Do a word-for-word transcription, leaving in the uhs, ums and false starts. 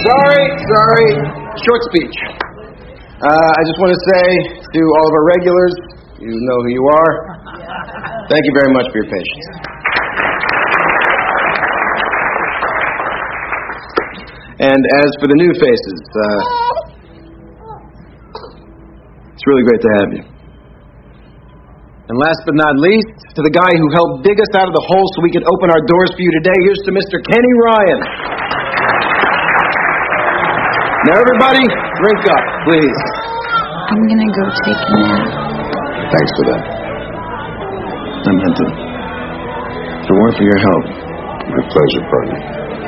Sorry, sorry. Short speech. Uh, I just want to say to all of our regulars, you know who you are. Thank you very much for your patience. And as for the new faces, uh, it's really great to have you. And last but not least, to the guy who helped dig us out of the hole so we could open our doors for you today, here's to Mister Kenny Ryan. Now everybody, drink up, please. I'm gonna go take a nap. Thanks for that. I meant it. If it weren't for your help, My pleasure, partner.